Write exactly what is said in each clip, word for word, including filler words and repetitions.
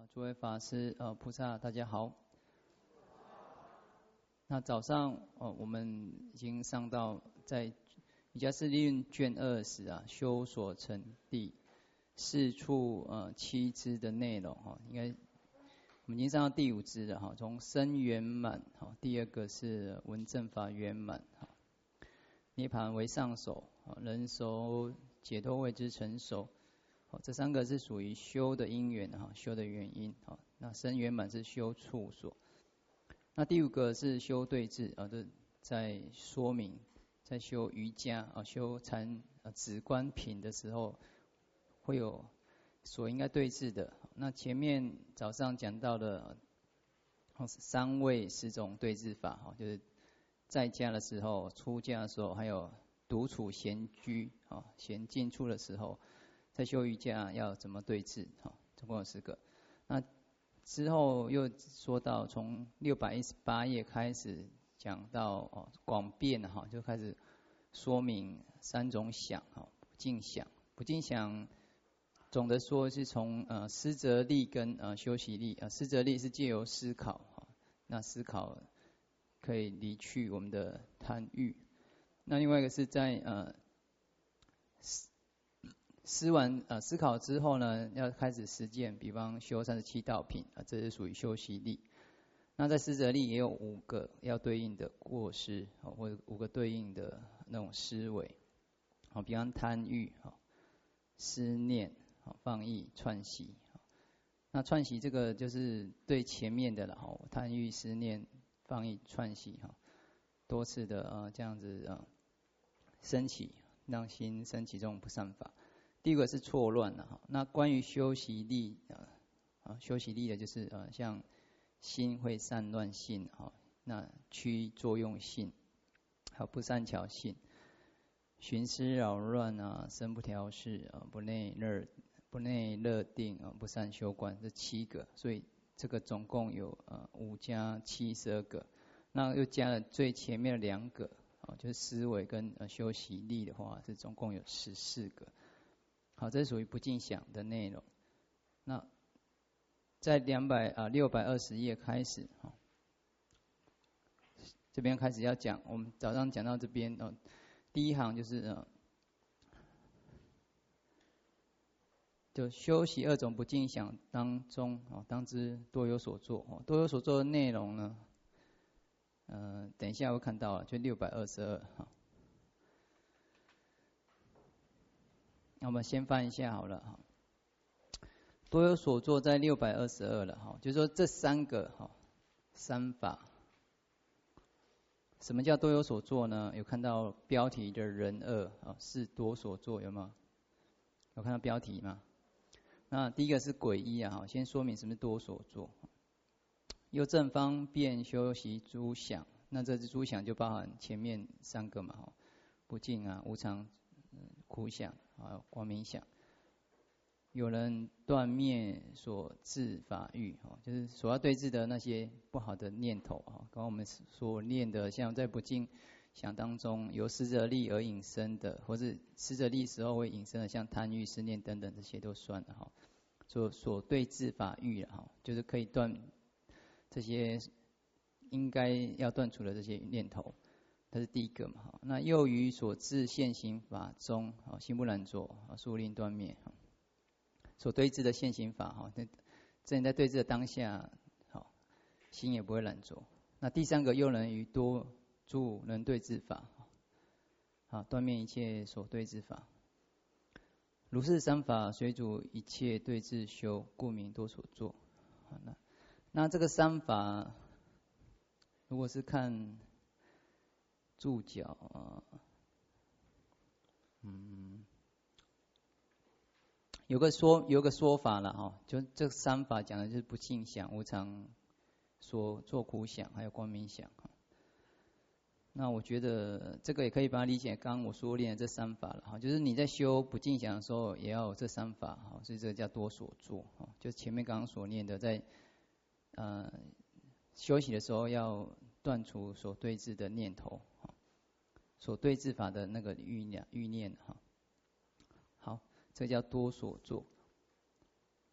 诸位法师、呃菩萨，大家好。那早上哦，我们已经上到在瑜伽师利运卷二十啊，修所成第四处呃七支的内容哈，应该我们已经上到第五支了哈。从身圆满哈，第二个是闻正法圆满哈，涅槃为上首，人熟解脱谓之成熟。好，这三个是属于修的因缘哈，修的原因哈。那身圆满是修处所。那第五个是修对治啊，这在说明，在修瑜伽啊，修禅啊止观品的时候，会有所应该对治的。那前面早上讲到的三位十种对治法哈，就是在家的时候、出家的时候，还有独处闲居啊、闲静处的时候。在修瑜伽要怎么对治？哈，总共有十个。那之后又说到，从六百一十八页开始讲到哦广辩哈，就开始说明三种想哈，不净想，不净想，总的说是从呃思则力跟呃修习力啊，思则力是借由思考哈，那思考可以离去我们的贪欲。那另外一个是在呃。思完呃思考之后呢，要开始实践，比方修三十七道品啊，这是属于修习力。那在思则力也有五个要对应的过失啊，或者五个对应的那种思维，好，比方贪欲啊、思念啊、放逸、串习。那串习这个就是对前面的了哈，贪欲、思念、放逸、串习哈，多次的啊这样子啊升起，让心升起这种不善法。第一个是错乱了哈，那关于修习力啊啊，修习力的就是呃像心会散乱性哈，那趋作用性，还有不善巧性，寻思扰乱啊，身不调适啊，不内乐不内乐定啊，不善修观，这七个，所以这个总共有呃五加七十二个，那又加了最前面的两个啊，就是思维跟呃修习力的话，是总共有十四个。好，这是属于不净想的内容。那在两百啊六百二十页开始哈，这边开始要讲，我们早上讲到这边哦，第一行就是呃，就修习二种不净想当中哦，当知多有所作哦，多有所作的内容呢，呃，等一下会看到，就六百二十二哈。那我们先翻一下好了哈，多有所作在六百二十二了哈，就是说这三个哈三法，什么叫多有所作呢？有看到标题的人二啊，是多所作有吗？有看到标题吗？那第一个是诡异啊，先说明什么是多所作。又正方便修习诸想，那这诸想就包含前面三个嘛哈，不净啊、无常、苦想啊、光明想。有人断灭所治法欲，就是所要对治的那些不好的念头哈。刚刚我们所念的，像在不净想当中，由思则力而引生的，或是思则力时候会引生的，像贪欲、思念等等，这些都算了哈。所所对治法欲哈，就是可以断这些应该要断除的这些念头，这是第一个嘛哈。那又于所治现行法中，啊，心不染着，啊，速令断灭。所对治的现行法哈，那正在对治的当下，好，心也不会染着。那第三个又能于多诸能对治法，好，断灭一切所对治法。如是三法随主一切对治修，故名多所作。好，那那这个三法，如果是看注脚啊，嗯。有个说有个说法了哈，就这三法讲的就是不净想、无常所作苦想，还有光明想。那我觉得这个也可以把它理解，刚刚我说练的这三法了哈，就是你在修不净想的时候，也要有这三法哈，所以这个叫多所作哈，就前面刚刚所念的，在呃休息的时候要断除所对治的念头哈，所对治法的那个欲念欲念哈。好。这叫多所作。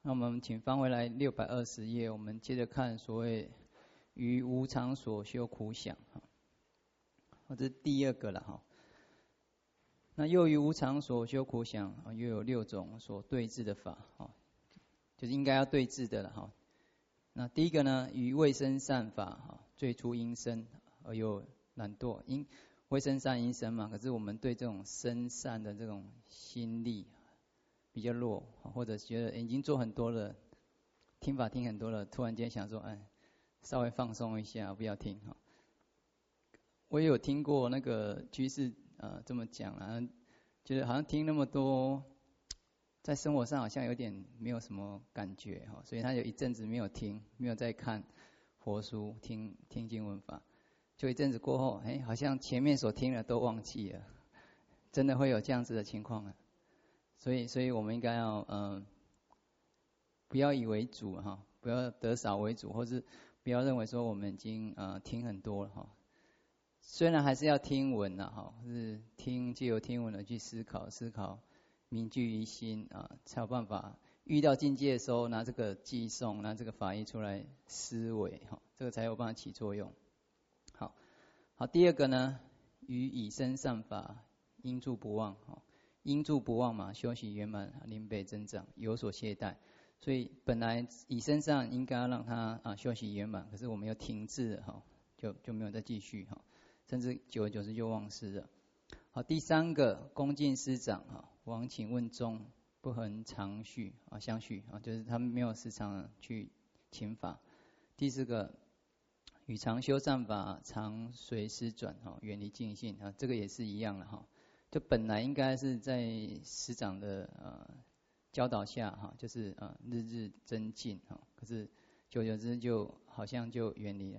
那我们请翻回来六百二十页，我们接着看所谓于无常所修苦想，这是第二个了哈。那又于无常所修苦想，又有六种所对治的法，就是应该要对治的了哈。那第一个呢，于未生善法，最初因生而有懒惰，因未生善因生嘛，可是我们对这种生善的这种心力比较弱，或者觉得已经做很多了，听法听很多了，突然间想说，哎，稍微放松一下，不要听哈。我也有听过那个居士呃这么讲啊，觉得好像听那么多，在生活上好像有点没有什么感觉哈，所以他有一阵子没有听，没有再看佛书，听听经文法，就一阵子过后，哎，好像前面所听的都忘记了，真的会有这样子的情况啊。所以，所以我们应该要嗯、呃，不要以为主哈，不要得少为主，或是不要认为说我们已经呃听很多了哈。虽然还是要听闻呐哈，是听藉由听闻的去思考，思考铭记于心啊，才有办法遇到境界的时候拿这个寄诵，拿这个法义出来思维哈，这个才有办法起作用。好，好，第二个呢，于以身善法应住不忘哈。应住不忘嘛，修习圆满，灵倍增长，有所懈怠。所以本来以身上应该要让他啊修习圆满，可是我们又停滞了哈，就就没有再继续哈，甚至久而久之就忘失了。好，第三个恭敬师长哈，往请问中，不恒常续啊相续啊，就是他们没有时常去请法。第四个与常修善法，常随师转哈，远离净性啊，这个也是一样的哈。就本来应该是在师长的呃教导下哈，就是呃日日增进哈，可是久而久之就好像就远离了。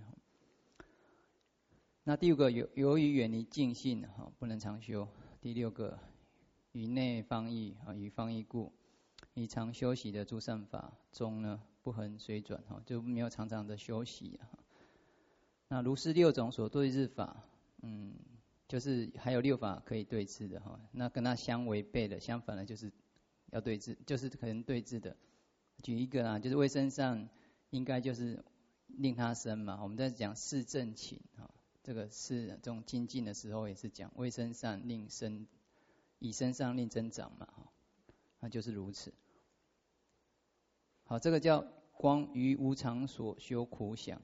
那第五个由由于远离净性哈，不能常修。第六个于内方义啊，于方义故，以常修习的诸善法中呢，不恒随转哈，就没有常常的修习哈。那如是六种所对治法，嗯。就是还有六法可以对治的哈，那跟它相违背的、相反的，就是要对治，就是可能对治的。举一个啦，就是未生善，应该就是令他生嘛。我们在讲四正勤哈，这个是这种精进的时候也是讲未生善令生，以生善令增长嘛哈，那就是如此。好，这个叫光于无常所修苦想。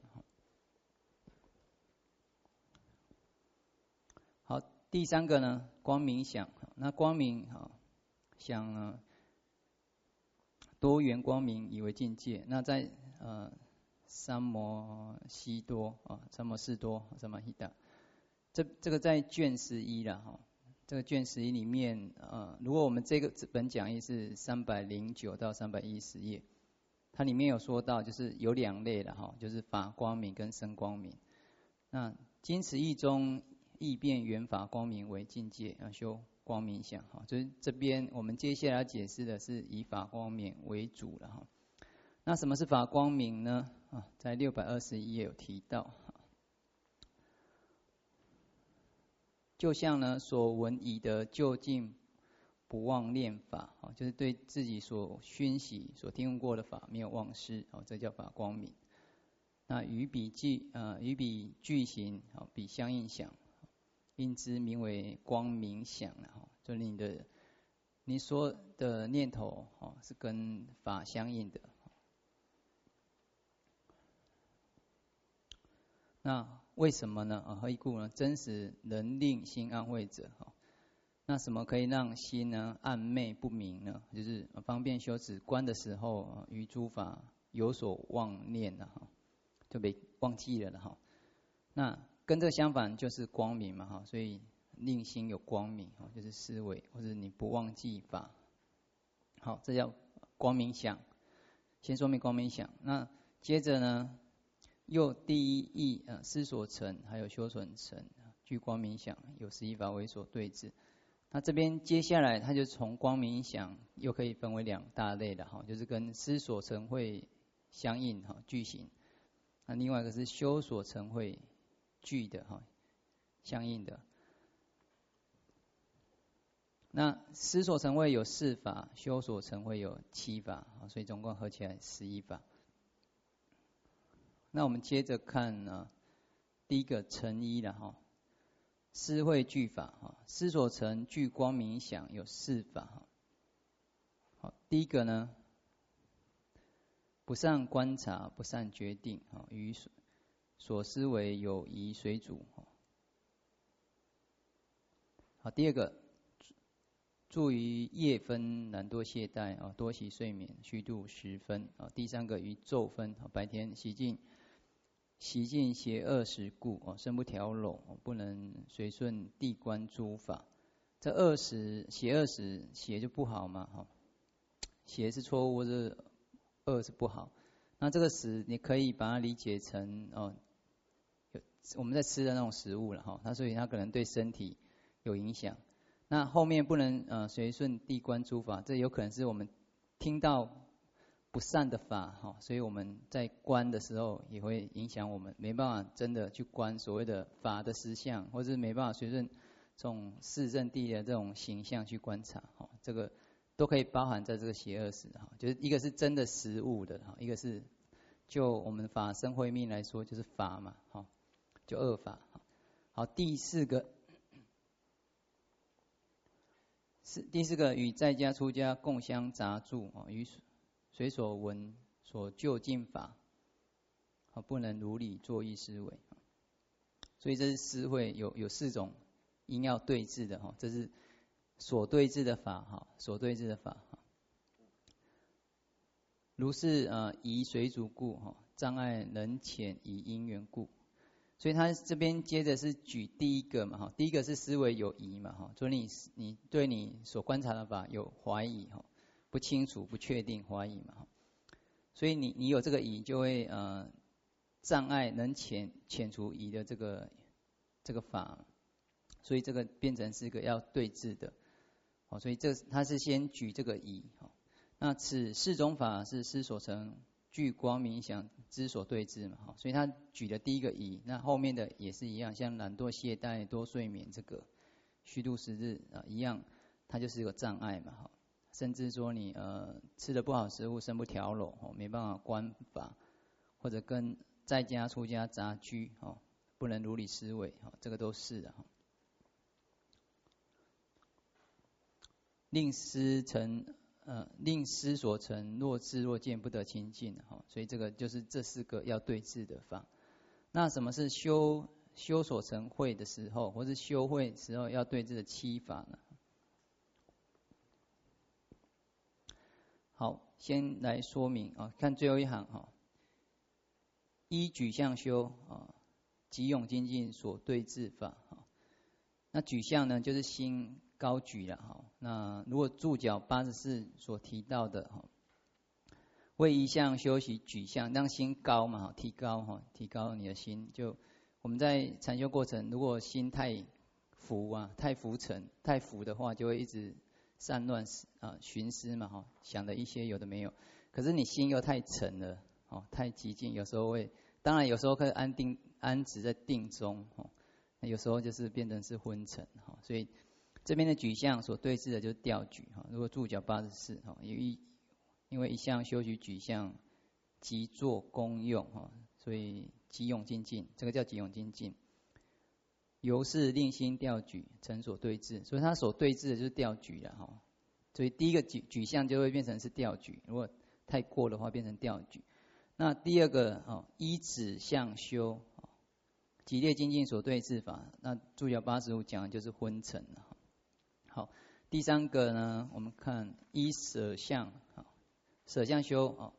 好，第三个呢，光明想。那光明哈想呢，多元光明以为境界。那在呃三摩悉多啊，三摩士多，三摩悉达，这这个在卷十一了哈。这个卷十一里面，呃，如果我们这个本讲义是三百零九到三百一十页，它里面有说到，就是有两类了哈，就是法光明跟身光明。那经此义中，易变圆法光明为境界，要修光明想哈。就是这边我们接下来要解释的是以法光明为主了哈。那什么是法光明呢？啊，在六百二十一页有提到。就像呢所闻已得究竟不忘念法，就是对自己所熏习、所听过的法没有忘失，这叫法光明。那与彼具呃与彼具行，彼相应想。因之名为光明想了，就你的你说的念头是跟法相应的。那为什么呢？何以故呢？真实能令心安慧者。那什么可以让心呢暗昧不明呢？就是方便修止观的时候，于诸法有所妄念了，就被忘记了了哈。那跟这个相反就是光明嘛哈，所以令心有光明哈，就是思维或者你不忘记法。好，这叫光明想。先说明光明想，那接着呢，又第一义呃思所成，还有修所成，具光明想，有十一法为所对治。那这边接下来它就从光明想又可以分为两大类了哈，就是跟思所成会相应哈具行，那另外一个是修所成会具的哈，相应的。 那思所成慧有四法，修所成慧有七法，所以总共合起来十一法。那我们接着看呢，第一个成一了哈，思慧具法哈，思所成具光明想有四法哈。好，第一个呢，不善观察，不善决定啊，与所思维有疑随主。好，第二个，住于夜分，懒惰懈怠啊，多习睡眠，虚度时分啊。第三个于昼分，白天习尽习尽邪恶时故啊，身不调柔，不能随顺地观诸法。这恶时邪恶时，邪就不好嘛哈，邪是错误，或者恶是不好。那这个时你可以把它理解成哦，我们在吃的那种食物了哈，它所以它可能对身体有影响。那后面不能呃随顺地观诸法，这有可能是我们听到不善的法哈，所以我们在观的时候也会影响我们，没办法真的去观所谓的法的实相，或者是没办法随顺这种四正谛的这种形象去观察哈，这个都可以包含在这个邪恶时哈，就是一个是真的实物的哈，一个是就我们法身慧命来说就是法嘛哈，就恶法。好，第四个。是第四个，与在家出家共相杂住啊，与随所闻所就近法啊，不能如理作意思维。所以这是思慧有有四种因要对治的哈，这是所对治的法哈，所对治的法哈。如是呃疑随主故哈，障碍能遣以因缘故。所以他这边接着是举第一个嘛哈，第一个是思维有疑嘛哈，所以你你对你所观察的法有怀疑哈，不清楚、不确定、怀疑嘛哈，所以你你有这个疑，就会呃障碍能遣遣除疑的这个这个法，所以这个变成是一个要对治的，好，所以这他是先举这个疑哈，那此四种法是思所成。具光明想知所对治嘛，哈，所以他举的第一个疑，那后面的也是一样，像懒惰懈怠、多睡眠这个虚度时日啊一样，它就是一个障碍嘛，哈，甚至说你呃吃的不好食物，身不调柔，哦，没办法观法，或者跟在家出家杂居，哦，不能如理思维，哦，这个都是的，哈。令思成。呃，令思所成，若智若见，不得清净哈，所以这个就是这四个要对治的法。那什么是修修所成慧的时候，或是修慧时候要对治的七法呢？好，先来说明啊，看最后一行哈，依举相修啊，即勇精进所对治法哈。那举相呢，就是心高举了哈，那如果注脚八十四所提到的哈，为一项修习举相，让心高嘛哈，提高哈，提高你的心。就我们在禅修过程，如果心太浮啊，太浮沉、太浮的话，就会一直散乱啊，寻思嘛哈，想的一些有的没有。可是你心又太沉了哦，太激进，有时候会，当然有时候可以安定安止在定中哦，那有时候就是变成是昏沉哈，所以。这边的举相所对治的就是调举哈，如果注脚八十四哈，因为因为一项修习举相即作功用哈，所以即勇精进，这个叫即勇精进。由是令心调举成所对治，所以他所对治的就是调举了哈，所以第一个举举相就会变成是调举，如果太过的话变成调举。那第二个哦，依此相修，极烈精进所对治法，那注脚八十五讲的就是昏沉了。好，第三个呢，我们看依舍相，舍相修，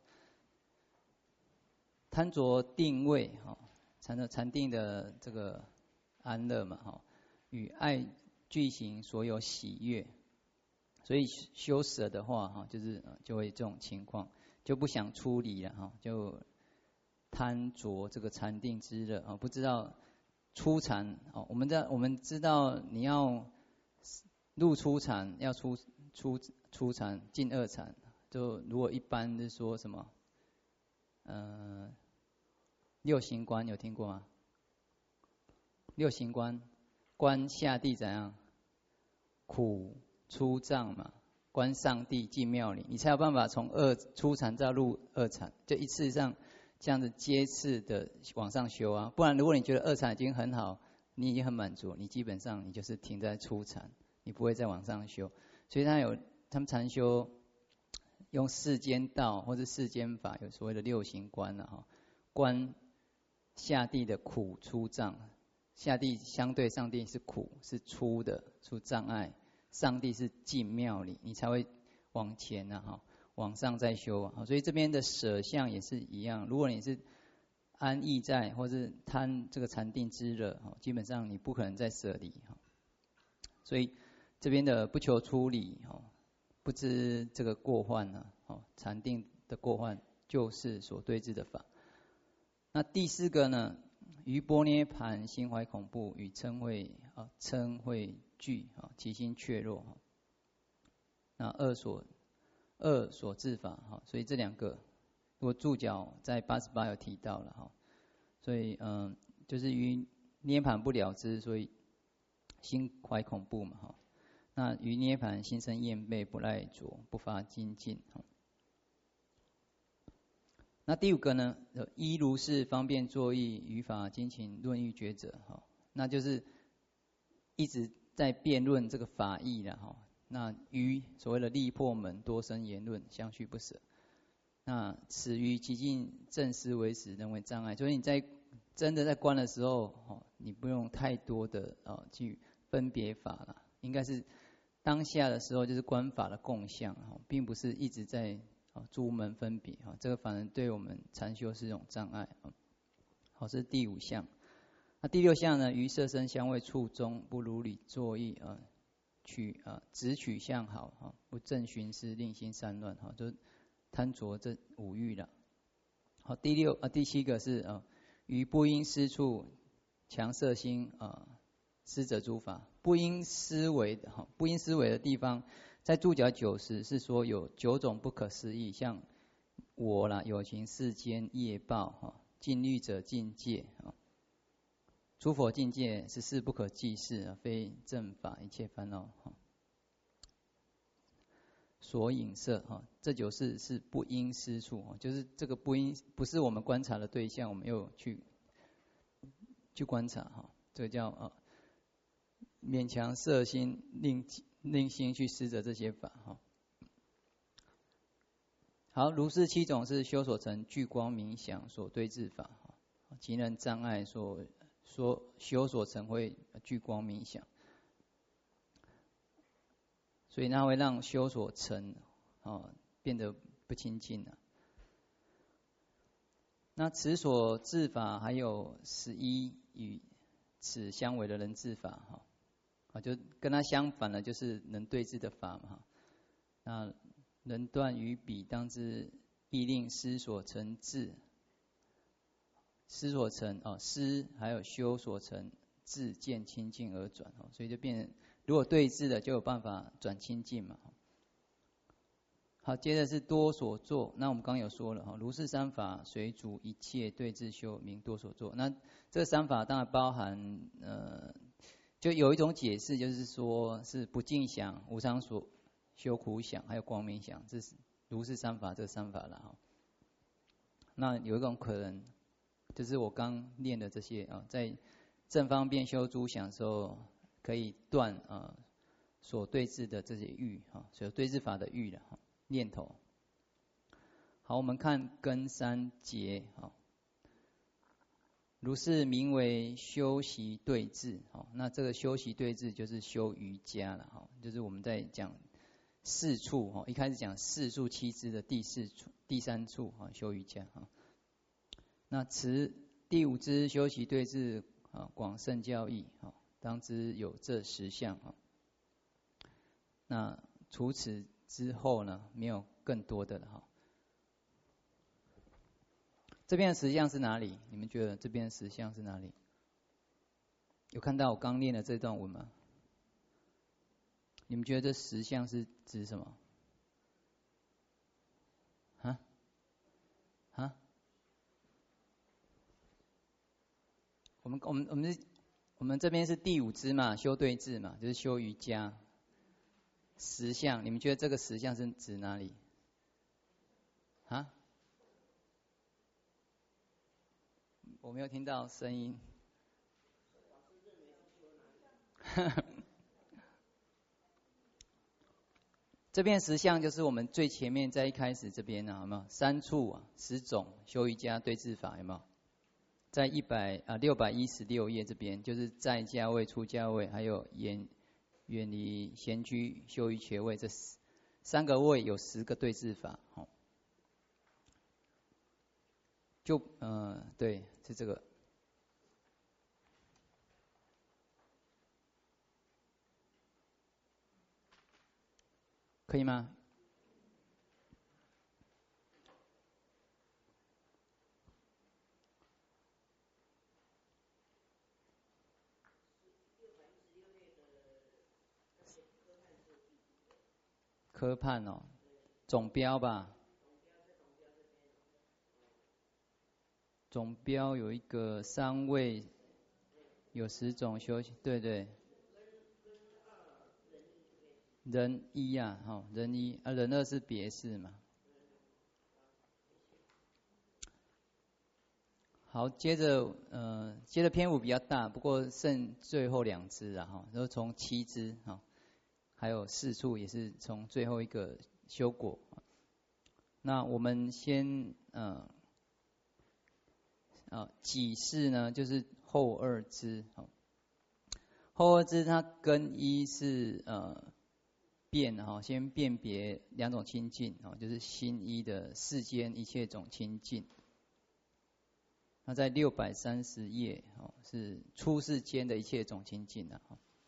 贪着定位，禅的禅定的这个安乐嘛，与爱具行所有喜悦，所以修舍的话，就是就会这种情况，就不想出离了，就贪着这个禅定之乐，不知道初禅，我们在我们知道你要。入初禅要出出初禅进二禅，就如果一般是说什么，呃，六行观有听过吗？六行观，观下地怎样？苦出藏嘛，观上帝进庙里，你才有办法从二初禅再入二禅，就一次上这样子接次的往上修啊。不然如果你觉得二禅已经很好，你已经很满足，你基本上你就是停在初禅，你不会再往上修。所以他有他们禅修用世间道或者世间法，有所谓的六行观啊，哈，观下地的苦出障。下地相对上帝是苦，是出的，出障碍。上帝是进庙里，你才会往前啊，哈，往上再修啊。所以这边的舍相也是一样。如果你是安逸在，或是贪这个禅定之热，基本上你不可能再舍离。所以这边的不求出离，不知这个过患呢，禅定的过患就是所对治的法。那第四个呢？于般涅盘心怀恐怖，与嗔恚啊嗔恚惧啊，其心怯弱。那二所二所治法哈，所以这两个，如果注脚在八十八有提到了哈，所以嗯，就是于涅盘不了知，所以心怀恐怖嘛哈。那于涅盘心生厌背，不赖着，不发精进哈。那第五个呢？依如是方便作意，语法精勤论欲抉择，哈，那就是一直在辩论这个法义了，哈。那于所谓的力破门，多生言论，相续不舍。那此于极尽正思为时，人为障碍。所以你在真的在观的时候，哈，你不用太多的啊去分别法了，应该是当下的时候就是观法的共相，哈，并不是一直在。诸门分别，这个反而对我们禅修是一种障碍。好，这是第五项。那第六项呢？于色声香味触中，不如理作意啊，取啊只取相好啊，不正寻思，令心散乱，哈，就贪着这五欲了。好，第六啊第七个是啊，于不应思处强色心啊，思者诸法，不应思维的哈，不应思维的地方。在注脚九十是说有九种不可思议，像我啦、有情世间、业报、哈、禁律者境界啊、诸佛境界是事不可计事，非正法一切烦恼哈。所影色哈，这九事是不应思处，就是这个不应不是我们观察的对象，我们又去去观察哈，这个叫啊勉强摄心令。令心去思着这些法哈。好，如是七种是修所成聚光冥想所对治法哈，其人障碍所所修所成会聚光冥想，所以那会让修所成啊变得不清净了。那此所治法还有十一与此相违的人治法哈。啊，就跟它相反的，就是能对治的法嘛。那能断于彼，当知亦令思所成智，思所成啊，思还有修所成智见清净而转哦，所以就变成如果对治的，就有办法转清净嘛。好，接着是多所作，那我们刚刚有说了哈，如是三法随主一切对治修，名多所作。那这三法当然包含呃。就有一种解释，就是说是不净想、无常所、修苦想，还有光明想，这是如是三法，这三法了哈。那有一种可能，就是我刚念的这些啊，在正方便修诸想的时候，可以断啊所对治的这些欲哈，所对治法的欲的哈念头。好，我们看根三节哈。如是名为修习对治，好，那这个修习对治就是修瑜伽了，哈，就是我们在讲四处，哈，一开始讲四处七支的第四处、第三处，哈，修瑜伽，哈。那此第五支修习对治，啊，广胜教义，哈，当知有这十项，哈。那除此之后呢，没有更多的了，哈。这边的实相是哪里？你们觉得这边的实相是哪里？有看到我刚念的这段文吗？你们觉得这实相是指什么？啊？啊？我们我们我们我们这边是第五支嘛，修对治嘛，就是修瑜伽。 实相，你们觉得这个实相是指哪里？啊？我没有听到声音。这边实相就是我们最前面在一开始这边呢、啊，有没有三处啊十种修瑜伽对治法有没有？在一百啊六百一十六页这边，就是在家位、出家位，还有远远离闲居、修于伽位这三个位有十个对治法，哦，就呃对是这个。可以吗？科判哦，总标吧。总标有一个三位，有十种修行，对对。人一啊，好，人一啊，人二是别事嘛。好，接着呃，接着篇幅比较大，不过剩最后两支啊，哈，然后从七支哈，还有四处也是从最后一个修果。那我们先呃啊几事呢，就是后二支，好，后二支它根一是呃辨哈，先辨别两种清净啊，就是心一的世间一切种清净。那在六百三十页，哦，是出世间的一切种清净的。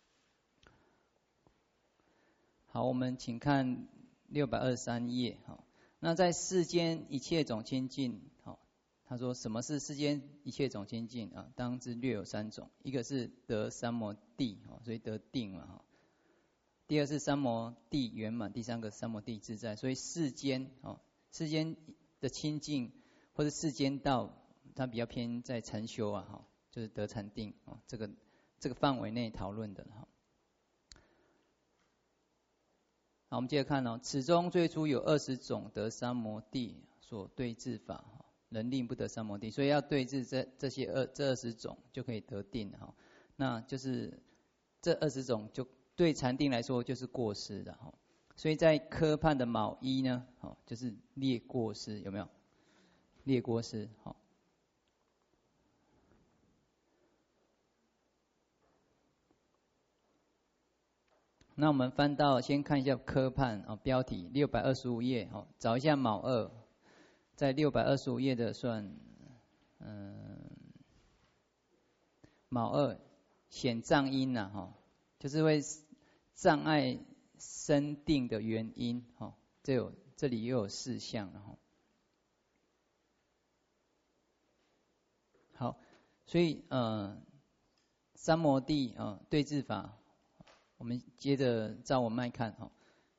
好，我们请看六百二十三页，哈。那在世间一切种清净，好，他说什么是世间一切种清净啊？当知略有三种，一个是得三摩地，哦，所以得定嘛，哈。第二是三摩地圆满，第三个三摩地自在。所以世间，哦，世间的清净或者世间道。它比较偏在禅修啊，哈，就是得禅定啊，这个这个范围内讨论的哈。好，我们接着看哦，此中最初有二十种得三摩地所对治法，人令不得三摩地，所以要对治这这些二这二十种就可以得定哈。那就是这二十种就对禅定来说就是过失的哈。所以在科判的卯一呢，哦，就是列过失，有没有？列过失，好。那我们翻到先看一下科判哦，标题六百二十五页哦，找一下卯二，在六百二十五页的算，嗯，卯二显障因呐，哈，就是会障碍生定的原因，哈，这有这里又有四项了哈。好，所以呃，三摩地啊对治法。我们接着照我脉看哈，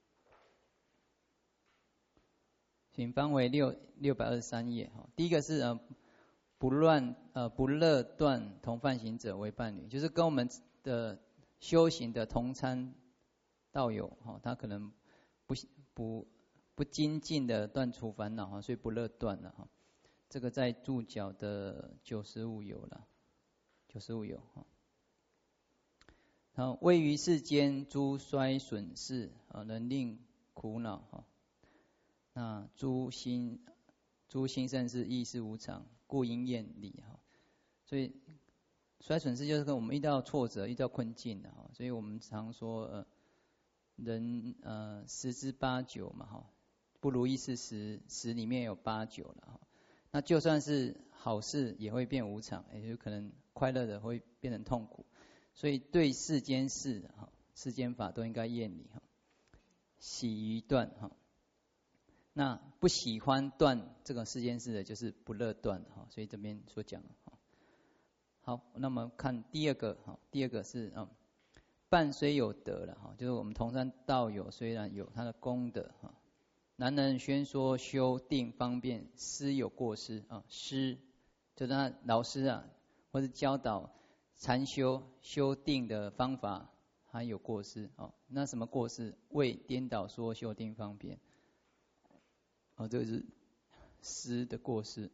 请翻回六六百二十三页哈。第一个是呃不乱呃不乐断同犯行者为伴侣，就是跟我们的修行的同参道友哈，他可能不不不精进的断除烦恼哈，所以不乐断了哈。这个在注脚的九十五有了，九十五有哈。然后位于世间诸衰损事啊，能令苦恼哈。那诸心诸心生事亦是无常，故应厌离哈。所以衰损事就是跟我们遇到挫折、遇到困境的哈。所以我们常说呃，人呃十之八九嘛哈，不如意事十，十里面有八九了哈。那就算是好事也会变无常，也就可能快乐的会变成痛苦。所以对世间事哈，世间法都应该厌离哈，喜于断哈。那不喜欢断这个世间事的，就是不乐断哈。所以这边所讲哈。好，那么看第二个哈，第二个是啊，伴虽有德了哈，就是我们同山道友虽然有他的功德哈，难能宣说修定方便，师有过失啊，师就是他老师啊，或是教导禅修修定的方法， 还有过失哦。那什么过失？为颠倒说修定方便。哦，这个是师的过失。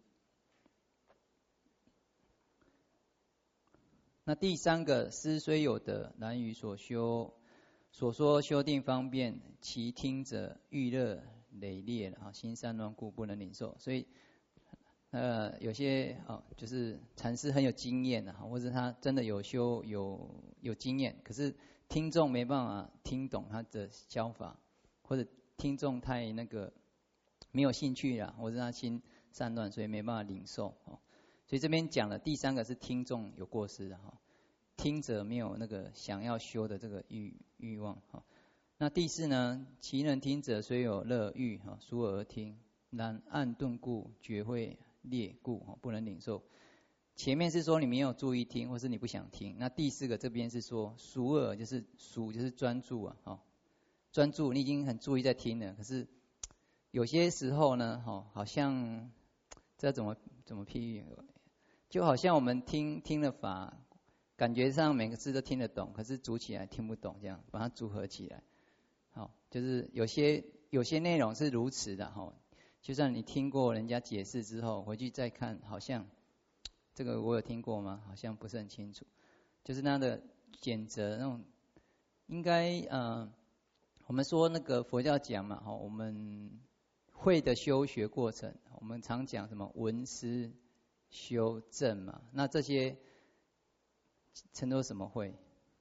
那第三个，师虽有德，然于所修所说修定方便，其听者欲乐累劣了啊，心散乱故，不能领受。所以，呃，有些哦，就是禅师很有经验啊，或者他真的有修有有经验，可是听众没办法听懂他的教法，或者听众太那个没有兴趣啦，或者他心散乱，所以没办法领受哦。所以这边讲了第三个是听众有过失的哈，听者没有那个想要修的这个欲欲望哈。那第四呢，其人听者虽有乐欲哈，熟耳而听，然暗钝故，觉会劣故不能领受。前面是说你没有注意听，或是你不想听。那第四个这边是说熟耳，就是熟就是专注啊，哈，专注你已经很注意在听了，可是有些时候呢，哈，好像这怎么怎么譬喻？就好像我们听听了法，感觉上每个字都听得懂，可是组起来听不懂，这样把它组合起来，好，就是有些有些内容是如此的哈。就算你听过人家解释之后，回去再看，好像这个我有听过吗？好像不是很清楚。就是它的简则那种，应该呃，我们说那个佛教讲嘛，哈，我们会的修学过程，我们常讲什么闻思修正嘛，那这些称作什么会？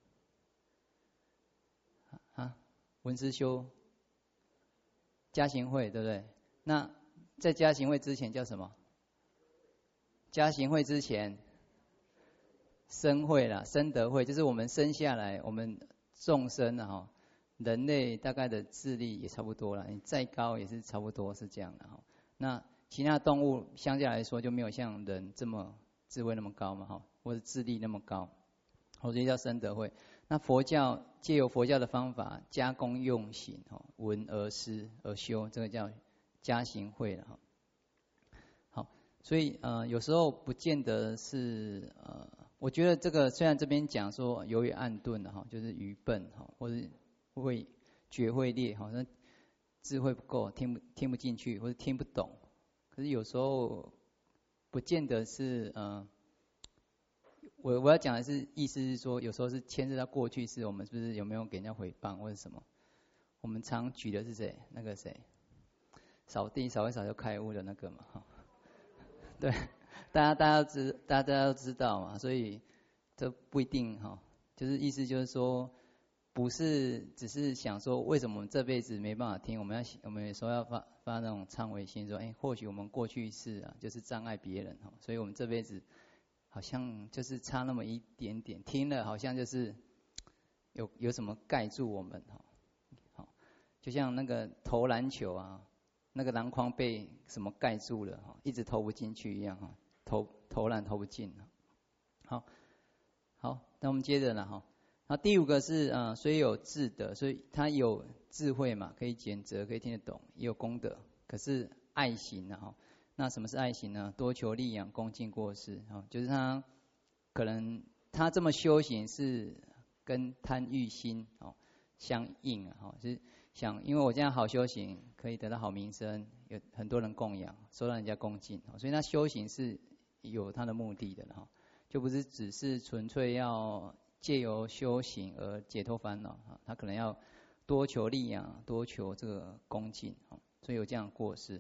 啊，闻思修加行会，对不对？那在加行会之前叫什么？加行会之前，生会啦，生德会，就是我们生下来，我们众生啊，哈，人类大概的智力也差不多了，你再高也是差不多是这样的哈。那其他动物相对来说就没有像人这么智慧那么高嘛，哈，或者智力那么高，所以叫生德会。那佛教借由佛教的方法加工用行，哈，闻而思而修，这个叫加行会了哈。好，所以呃有时候不见得是呃，我觉得这个虽然这边讲说由于暗钝哈，就是愚笨哈，或者会觉会劣哈，那智慧不够，听不听不进去或者听不懂。可是有时候不见得是呃，我我要讲的是意思是说，有时候是牵涉到过去式，我们是不是有没有给人家诽谤或者什么？我们常举的是谁？那个谁，扫地扫一扫就开悟的那个嘛，哈，对，大家大家知大家都知道嘛，所以这不一定哈，就是意思就是说，不是只是想说为什么我们这辈子没办法听，我们要我们有时候要发发那种忏悔心，说，哎，或许我们过去世啊，就是障碍别人哈，所以我们这辈子好像就是差那么一点点，听了好像就是有有什么盖住我们哈，好，就像那个投篮球啊，那个篮筐被什么盖住了哈，一直投不进去一样哈，投投篮投不进。好，好，那我们接着了哈。那第五个是啊、呃，虽有智德，所以他有智慧嘛，可以检责，可以听得懂，也有功德。可是爱行呢哈，那什么是爱行呢？多求利养，恭敬过失哈，就是他可能他这么修行是跟贪欲心哦相应啊哈，就是想因为我这样好修行，可以得到好名声，有很多人供养，受到人家恭敬，所以他修行是有他的目的的哈，就不是只是纯粹要借由修行而解脱烦恼，他可能要多求利养，多求这个恭敬，所以有这样的过失。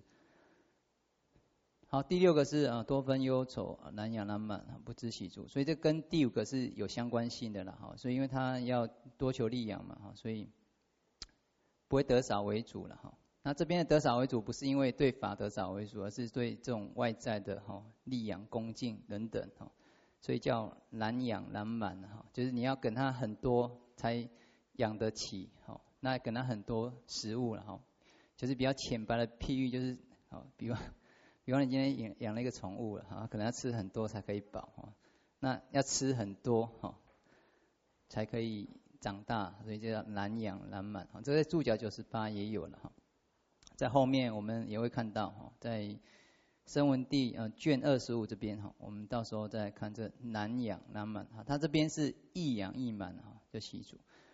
好，第六个是啊，多分忧愁，难养难满，不知喜足，所以这跟第五个是有相关性的啦哈。所以因为他要多求利养嘛哈，所以不会得少为主了哈。那这边的得少为主，不是因为对法得少为主，而是对这种外在的哈利养、恭敬等等哈。所以叫难养难满哈，就是你要给他很多才养得起哈。那给他很多食物了哈，就是比较浅白的譬喻，就是好，比方比方你今天养养了一个宠物了哈，可能要吃很多才可以饱哈。那要吃很多哈，才可以长大，所以就叫难养难满哈。这在注脚九十八也有了哈，在后面我们也会看到哈，在声闻地呃卷二十五这边哈，我们到时候再看这难养难满哈，它这边是易养易满哈，就习主。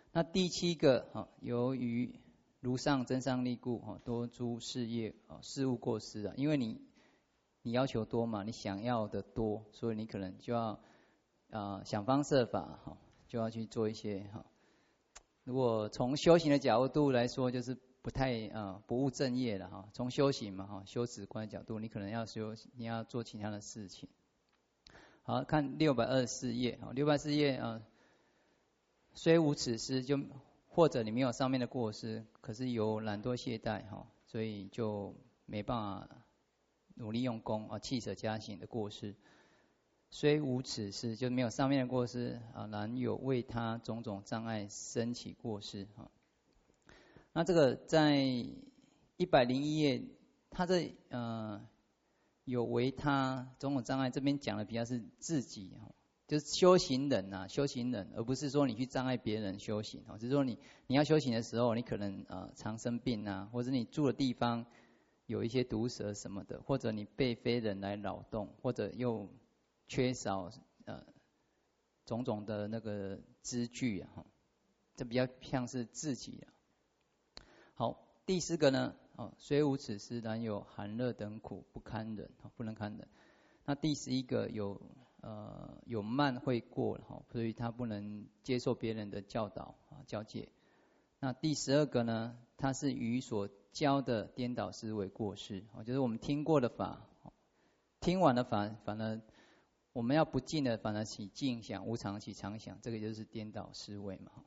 那第七个哈，由于如上真上利故，哈，多诸事业啊事物过失啊，因为你你要求多嘛，你想要的多，所以你可能就要啊、呃、想方设法哈，就要去做一些哈。如果从修行的角度来说，就是不太啊、呃、不务正业了哈。从修行嘛哈，修止观的角度，你可能要修，你要做其他的事情。好，看六百二十四页，六百二十四页啊，虽无此失，就或者你没有上面的过失，可是有懒惰懈怠哈，所以就没办法努力用功啊，弃舍加行的过失。虽无此失，就没有上面的过失啊，然有为他种种障碍生起过失啊。那这个在一百零一页，他这呃。有为他种种障碍，这边讲的比较是自己，就是修行人啊，修行人，而不是说你去障碍别人修行，只是说你你要修行的时候，你可能呃常生病啊，或者你住的地方有一些毒蛇什么的，或者你被非人来扰动，或者又缺少呃种种的那个资具啊，这比较像是自己啊。好，第四个呢？哦，虽无此失，然有寒热等苦，不堪忍，不能堪忍。那第十一个有呃有慢会过，哈，所以他不能接受别人的教导啊教诫。那第十二个呢，他是与所教的颠倒思维过失，哦，就是我们听过的法，听完的法，反而我们要不尽的，反而起尽想，无常起常想，这个就是颠倒思维嘛。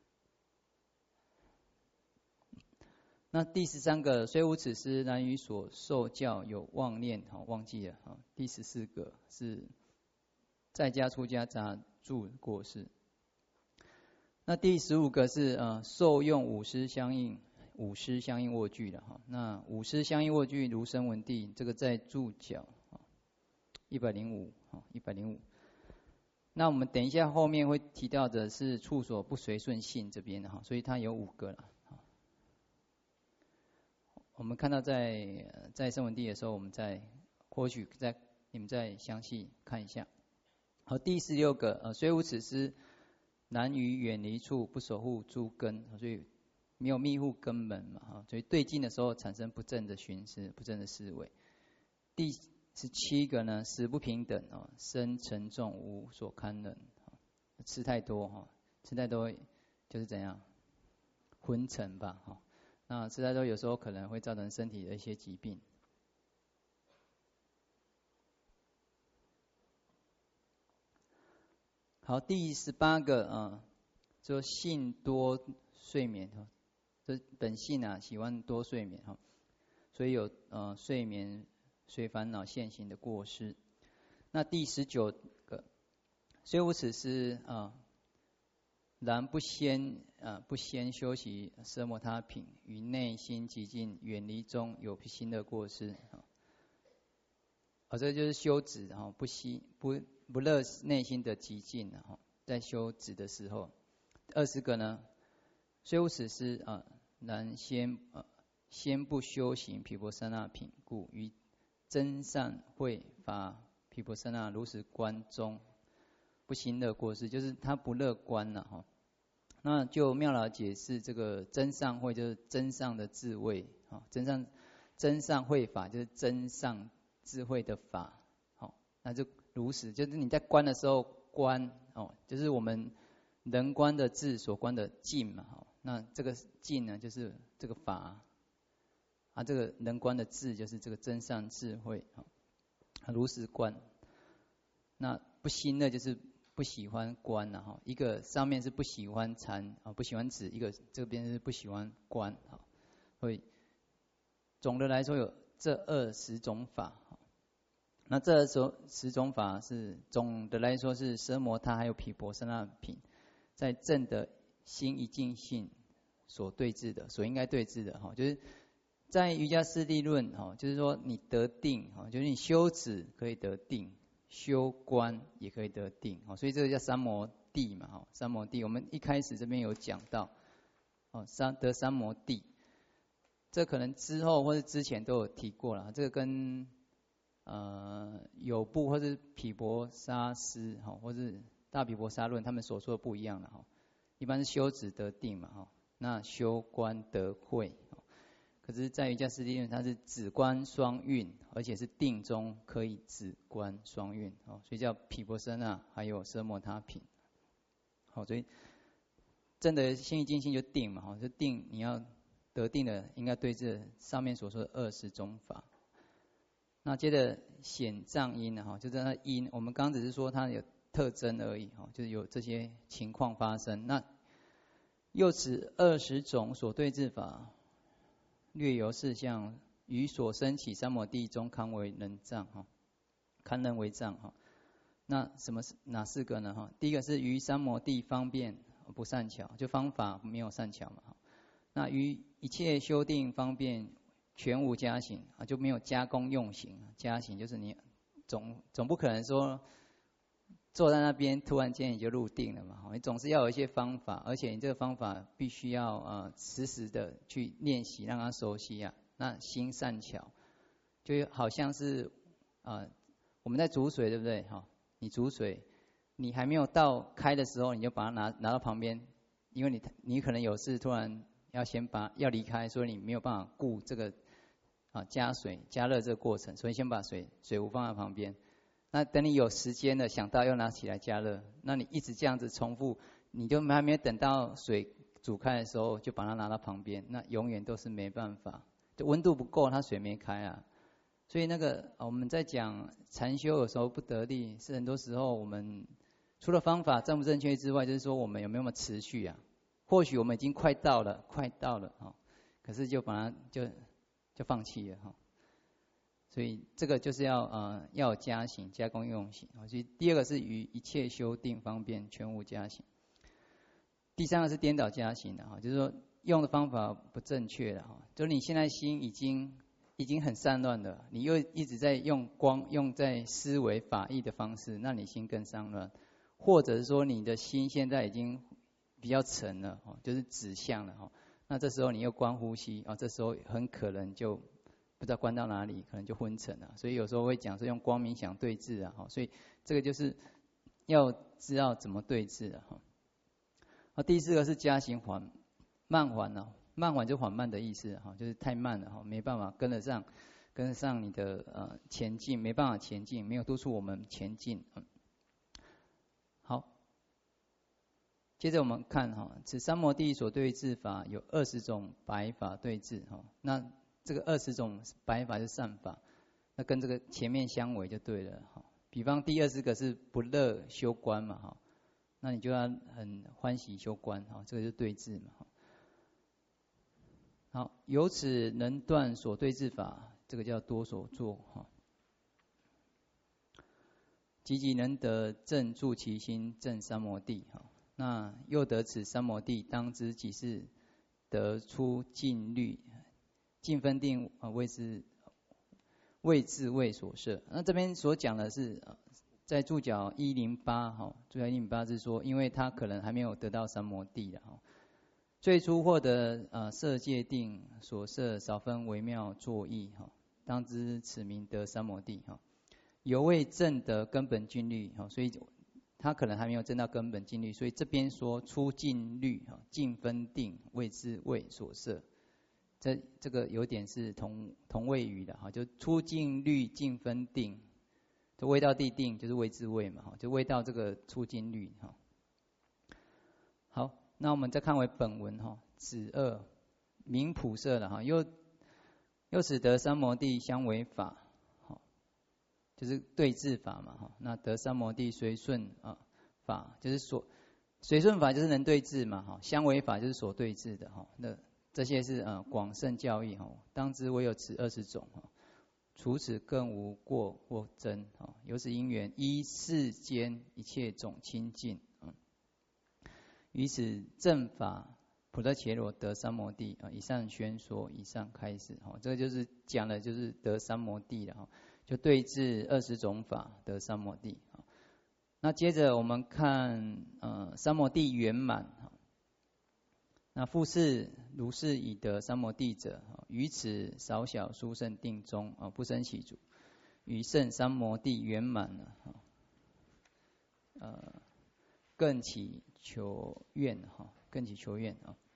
那第十三个，虽无此失，然于所受教有妄念，好忘记了。好，第十四个是在家出家杂住过失。那第十五个是呃受用五师相应，五师相应卧具的哈。那五师相应卧具如声闻地，这个在注脚一百零五，一百零五。那我们等一下后面会提到的是处所不随顺性这边的哈，所以它有五个了。我们看到在在声闻地的时候，我们再或许再你们再详细看一下。好，第十六个，呃，虽无此失，难于远离处不守护诸根，所以没有密护根门嘛，哈，所以对境的时候产生不正的寻思、不正的思维。第十七个呢，食不平等哦，身沉重无所堪忍，吃太多哈，吃太多就是怎样昏沉吧，哈。那吃太多有时候可能会造成身体的一些疾病。好，第十八个啊，就性多睡眠哈，这本性啊喜欢多睡眠哈，所以有呃睡眠随烦恼现行的过失。那第十九个，虽无此失啊。然不先啊，不先修习奢摩他品，于内心极静远离中有新的过失啊。啊，这就是修止哈，不惜不不乐内心的极静哈，在修止的时候，二十个呢，虽无此失啊，然先啊先不修行毗婆舍那品故，于真善慧法毗婆舍那如实观中不行的过失，就是他不乐观了哈。那就妙老解释这个真上慧，就是真上的智慧啊，真上真上慧法就是真上智慧的法，好，那就如实，就是你在观的时候观哦，就是我们人观的智所观的境嘛，好，那这个境呢就是这个法啊，这个人观的智就是这个真上智慧啊，如实观。那不兴的就是不喜欢观了哈，一个上面是不喜欢禅啊，不喜欢止，一个这边是不喜欢观哈，所以总的来说有这二十种法。那这二十十种法是总的来说是奢摩他还有毗婆舍那品，在正的心一境性所对治的，所应该对治的哈，就是在瑜伽师地论哈，就是说你得定哈，就是你修止可以得定。修观也可以得定，所以这个叫三摩地嘛，三摩地我们一开始这边有讲到，三得三摩地，这可能之后或者之前都有提过了，这个跟呃有部或是毗婆沙师或是大毗婆沙论他们所说的不一样了哈， 一般是修止得定嘛，哈，那修观得慧，可是在瑜伽师地论，它是止观双运，而且是定中可以止观双运，哦，所以叫毗婆舍那，还有奢摩他品，好，所以真的心一静心就定嘛，哈，就定你要得定的，应该对治上面所说的二十种法。那接着显藏因哈，就是它因，我们刚刚只是说它有特征而已哈，就是有这些情况发生。那又此二十种所对治法，略由事项与所生起三摩地中堪为能障哈，堪能为障哈。那什么是哪四个呢哈？第一个是于三摩地方便不善巧，就方法没有善巧嘛哈。那于一切修定方便全无加行啊，就没有加工用行。加行就是你总总不可能说坐在那边突然间你就入定了嘛，你总是要有一些方法，而且你这个方法必须要呃时时的去练习，让它熟悉啊。那心善巧，就好像是呃我们在煮水，对不对？哈，你煮水，你还没有到开的时候，你就把它拿拿到旁边，因为你你可能有事突然要先把要离开，所以你没有办法顾这个啊加水加热这个过程，所以先把水水壶放在旁边。那等你有时间了，想到又拿起来加热，那你一直这样子重复，你就还没有等到水煮开的时候，就把它拿到旁边，那永远都是没办法，就温度不够，它水没开啊。所以那个我们在讲禅修有时候不得力，是很多时候我们除了方法正不正确之外，就是说我们有没有持续啊？或许我们已经快到了，快到了哈，可是就把它就就放弃了哈。所以这个就是要呃要有加行，加工用行。所以第二个是于一切修定方便全无加行。第三个是颠倒加行的哈，就是说用的方法不正确的哈，就是你现在心已经已经很散乱了，你又一直在用光用在思维法义的方式，那你心更散乱。或者是说你的心现在已经比较沉了，就是指向了，那这时候你又观呼吸啊，这时候很可能就不知道观到哪里，可能就昏沉了。所以有时候会讲说用光冥想对治啊，所以这个就是要知道怎么对治的哈。啊，第四个是加行缓慢缓啊，慢缓就缓慢的意思哈，就是太慢了哈，没办法跟得上，跟得上你的呃前进，没办法前进，没有督促我们前进。好，接着我们看哈，此三摩地所对治法有二十种白法对治哈，那这个二十种白法是善法，那跟这个前面相违就对了哈。比方第二十个是不乐修观嘛哈，那你就要很欢喜修观哈，这个是对治嘛哈。好，由此能断所对治法，这个叫多所作哈。积极能得正住其心正三摩地哈，那又得此三摩地，当知即是得出尽律，尽分定啊谓之为自为所摄。那这边所讲的是在注脚一零八哈，注脚一零八是说，因为他可能还没有得到三摩地的哈，最初获得呃色界定所摄少分微妙作意哈，当知此名得三摩地哈。犹未证得根本净律，所以他可能还没有证到根本净律，所以这边说出净律，净分定谓之谓所摄，这这个有点是同同谓语的哈，就出净律净分定，这未到地定就是谓之谓嘛，就未到这个出净律哈。好，那我们再看回本文哈，子二名普摄了哈，又又使得三摩地相违法。就是对治法嘛哈，那得三摩地随顺啊法，就是所随顺法就是能对治嘛哈，相违法就是所对治的哈。那这些是呃广胜教义哈，当知唯有此二十种哈，除此更无过或真哈。由此因缘依世间一切种清净，嗯，于此正法普特伽罗得三摩地啊，以上宣说，以上开始哈，这个就是讲的就是得三摩地了哈。就对治二十种法得三摩地。那接着我们看呃三摩地圆满。那复是如是已得三摩地者，于此少小殊胜定中啊不生其主，于胜三摩地圆满了。呃， 更起求愿哈，更起求愿啊。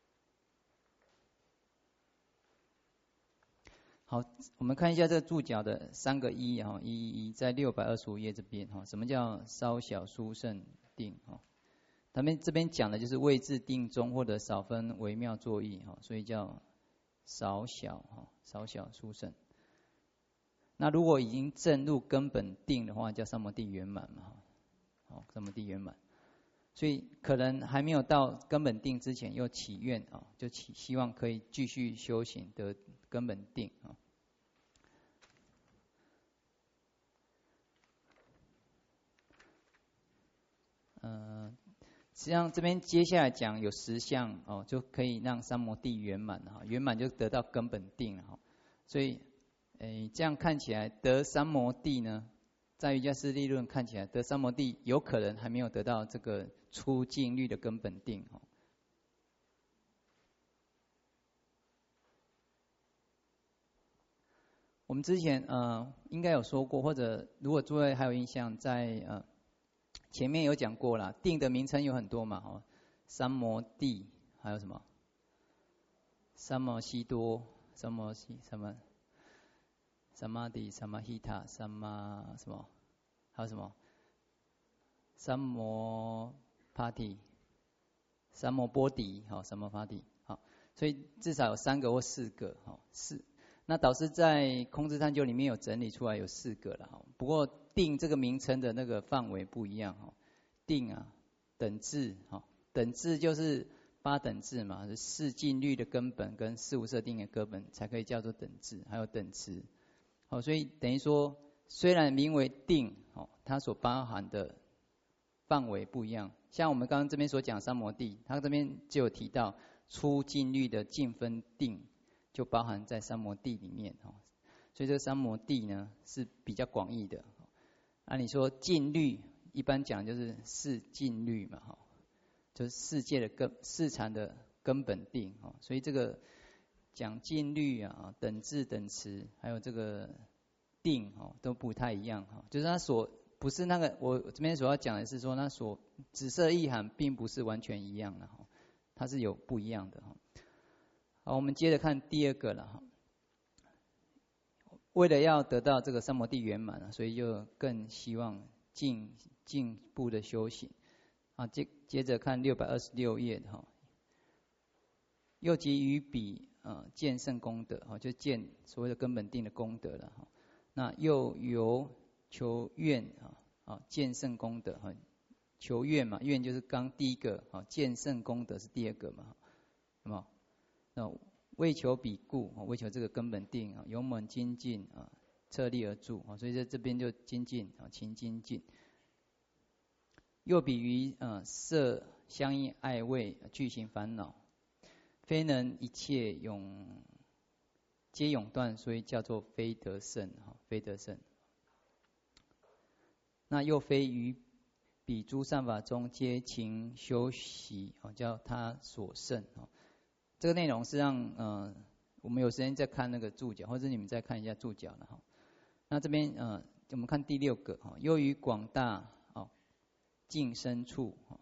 好，我们看一下这个注脚的三个一哈，一一一在六百二十五页这边哈，什么叫稍小殊胜定哈？他们这边讲的就是位置定中或者少分微妙作意哈，所以叫少小哈，少小殊胜。那如果已经证入根本定的话，叫三摩地圆满嘛哈，好，三摩地圆满。所以可能还没有到根本定之前，又起愿啊，就起希望可以继续修行得根本定啊。呃，实际上这边接下来讲有十项哦，就可以让三摩地圆满哈，圆满就得到根本定了哈。所以，诶，这样看起来得三摩地呢，在瑜伽师地论看起来得三摩地有可能还没有得到这个出净律的根本定哈。我们之前呃应该有说过，或者如果诸位还有印象，在呃。前面有讲过啦，定的名称有很多嘛，哦，三摩地，还有什么？三摩悉多，三摩悉什么？三摩地，三摩希塔，三摩什么？还有什么？三摩帕提，三摩波迪，好，三摩帕提，好，所以至少有三个或四个，好，四。那导师在空智探究里面有整理出来有四个了，哈，不过定这个名称的那个范围不一样，哈，定啊，等至，哈，等至就是八等至嘛，是四净律的根本跟四无色定的根本才可以叫做等至，还有等持，好，所以等于说虽然名为定，哦，它所包含的范围不一样，像我们刚刚这边所讲三摩地，它这边就有提到出净律的净分定。就包含在三摩地里面哈，所以这个三摩地呢是比较广义的。按理说净律一般讲就是四净律嘛哈，就是世界的根四禅的根本定哈，所以这个讲净律啊、等至、等持，还有这个定哈都不太一样哈，就是它所不是那个我这边所要讲的是说，它所紫色意涵并不是完全一样的哈，它是有不一样的哈。好，我们接着看第二个了哈。为了要得到这个三摩地圆满，所以就更希望进进步的修行。啊，接接着看六百二十六页哈。又即于彼呃见胜功德哈，就见所谓的根本定的功德了哈。那又由求愿啊啊见胜功德哈，求愿嘛，愿就是刚第一个啊，见胜功德是第二个嘛，那么。那为求彼故，为求这个根本定啊，勇猛精进啊，策力而住啊，所以在这边就精进啊，勤精进。又比于呃色相应爱味具行烦恼，非能一切永皆永断，所以叫做非得胜哈，非得胜。那又非于彼诸善法中皆勤修习啊，叫他所胜啊。这个内容是让呃我们有时间再看那个注脚，或者你们再看一下注脚了哈。那这边呃我们看第六个哈，又于广大哦净深处哈，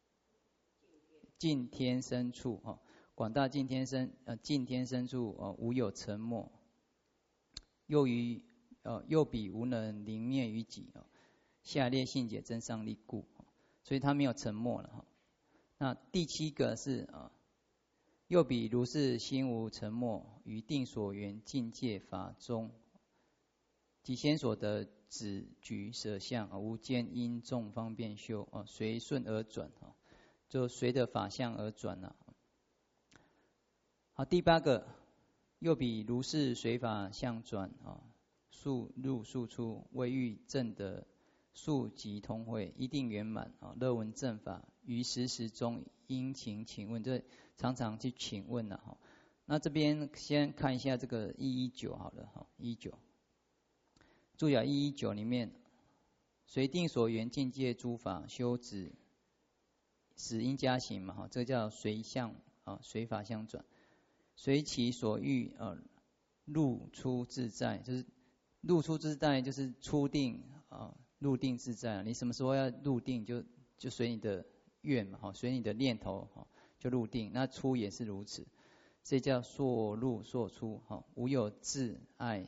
净天深处哈，广大净天深呃净天深处呃无有沉没，又于呃又彼无能临灭于己哦，下列性解真上力故，所以他没有沉没了哈。那第七个是啊。又彼如是心无沉没，于定所缘境界法中，即先所得止举舍相啊，无间因众方便修啊，随顺而转啊，就随着法相而转啊。好，第八个，又彼如是随法相转啊，速入速出，为欲证得速即通会，一定圆满啊，乐闻正法，于时时中殷勤请问，这常常去请问了哈。那这边先看一下这个一一九好了哈，一一九注脚一一九里面，随定所缘境界诸法修止，使因加行嘛哈，这叫随相啊，随法相转，随其所欲啊，入出自在，就是入出自在就是出定啊，入定自在。你什么时候要入定，就就随你的愿嘛，哈，随你的念头，哈，就入定。那出也是如此，这叫烁入烁出，哈，无有自爱，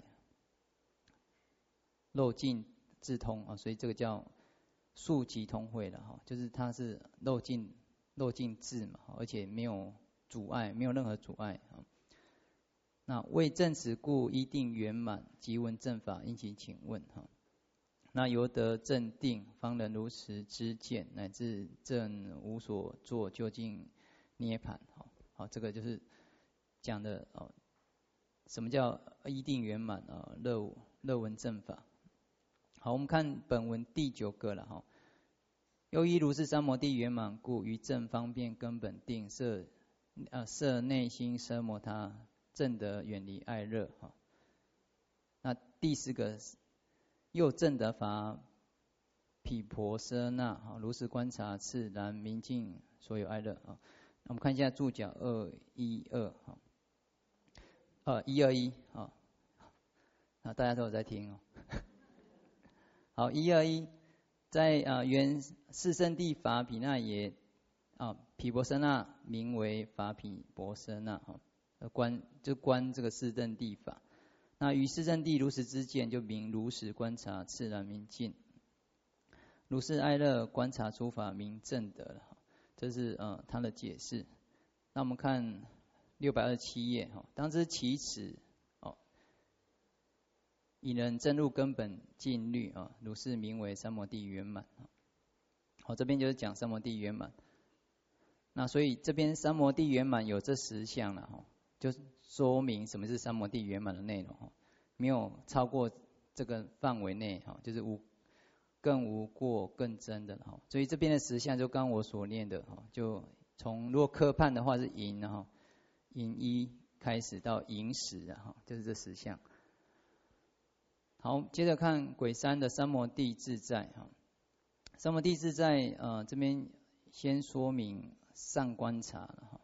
漏尽自通啊，所以这个叫速即通会了，哈，就是它是漏尽漏尽自嘛，而且没有阻碍，没有任何阻碍啊。那为证此故，依定圆满，即闻正法，因其请问哈。那由得正定，方能如实知见，乃至正无所作，究竟涅槃。好，好，这个就是讲的哦，什么叫依定圆满啊？乐乐闻正法。好，我们看本文第九个了哈。又依如是三摩地圆满故，于正方便根本定摄啊摄内心奢摩他。正得远离爱乐哈。那第四个又正得法毗婆舍那哈，如是观察自然明净所有爱乐啊。我们看一下注脚二一二哈，呃一二一啊，啊大家都有在听哦。好，一二一，在啊原四圣谛法毗那耶啊毗婆舍那名为法毗婆舍那哈。观就观这个四圣谛法，那于四圣谛如实知见，就名如实观察，自然明净。如是爱乐观察诸法，名正得了。这是呃他的解释。那我们看六百二十七页哈，当知其此哦，以能证入根本净律啊，如是名为三摩地圆满。好，这边就是讲三摩地圆满。那所以这边三摩地圆满有这十项了哈。就说明什么是三摩地圆满的内容，没有超过这个范围内，就是无更无过更真的，所以这边的十项就刚我所念的，就从如果科判的话是寅，寅一开始到寅十，就是这十项。好，接着看癸三的三摩地自在，三摩地自在，呃，这边先说明上观察了。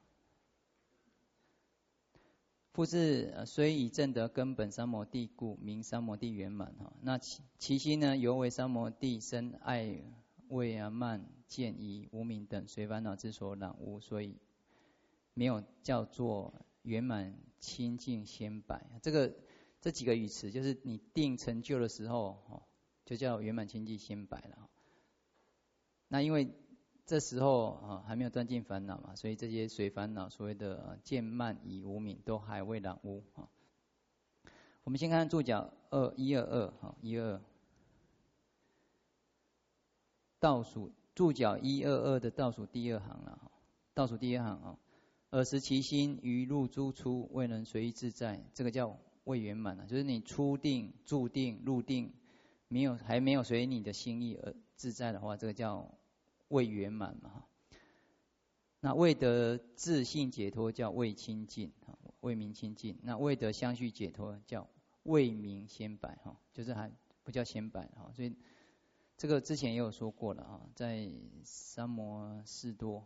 复是虽以证得根本三摩地故，名三摩地圆满哈。那其其心呢，犹为三摩地生爱畏啊慢见疑无明等随烦恼之所染污，所以没有叫做圆满清净先摆。这个这几个语词，就是你定成就的时候，就叫圆满清净先摆了。那因为这时候啊还没有断尽烦恼嘛，所以这些随烦恼所谓的见慢疑无明都还未染污啊。我们先看注脚二一二二哈，一二倒数注脚一二二的倒数第二行了，倒数第二行啊。尔时其心于入诸出，未能随意自在，这个叫未圆满了，就是你出定、住定、入定，没有还没有随你的心意而自在的话，这个叫未圆满嘛。那未得自性解脱叫未清净，未明清净。那未得相续解脱叫未明先摆，就是还不叫先摆。所以这个之前也有说过了啊，在三摩士多。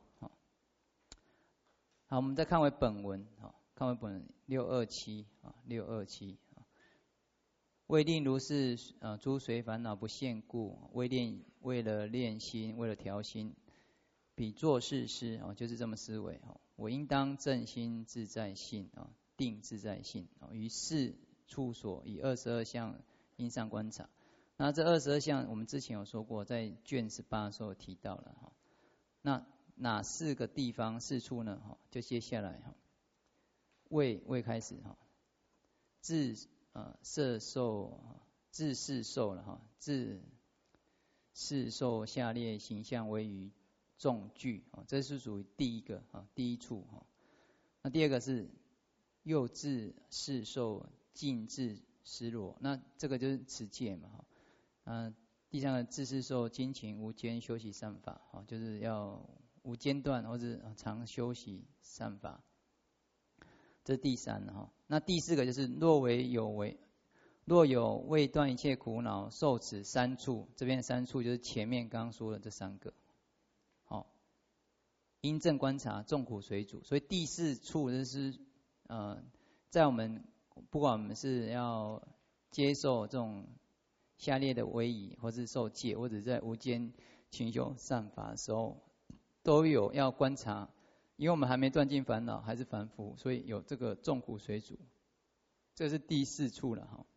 好，我们再看回本文，看回本文六二七啊，六二七。为令如是啊，诸随烦恼不现故，为练为了练心，为了调心，比作是思啊，就是这么思维啊。我应当正心自在性啊，定自在性啊，于是处所以二十二相因上观察。那这二十二项我们之前有说过，在卷十八的时候提到了哈。那哪四个地方四处呢？哈，就接下来哈，未未开始哈，自啊，色受自是受了哈，自是受下列形象为于众具啊，这是属于第一个啊，第一处哈。那第二个是又自是受尽自失落，那这个就是持戒嘛哈。嗯，第三个自是受精勤无间休息善法哈，就是要无间断或者常休息善法。这是第三哈，那第四个就是若为有为，若有未断一切苦恼，受此三处，这边三处就是前面刚刚说的这三个，好，因正观察，众苦随主，所以第四处就是呃，在我们不管我们是要接受这种下列的威仪，或是受戒，或者在无间勤修善法的时候，都有要观察，因为我们还没断尽烦恼，还是凡夫，所以有这个众苦随主，这是第四处了哈。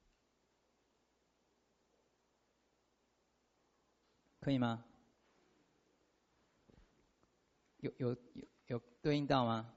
可以吗？有有有有对应到吗？